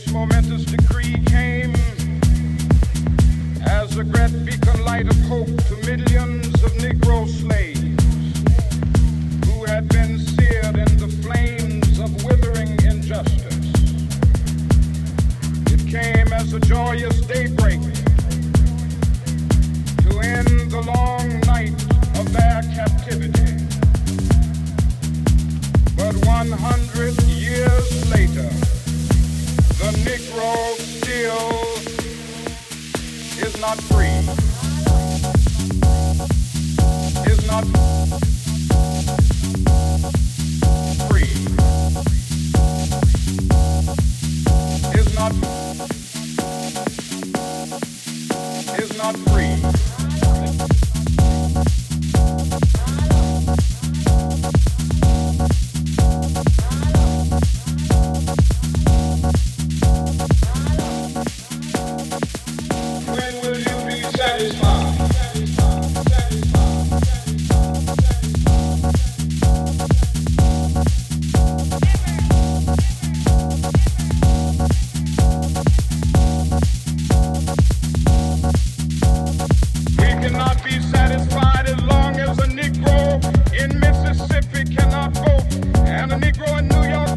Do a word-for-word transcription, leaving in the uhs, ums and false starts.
momentous decree came as a great beacon light of hope to millions of Negro slaves who had been seared in the flames of withering injustice. It came as a joyous daybreak to end the long night of their captivity. But one hundred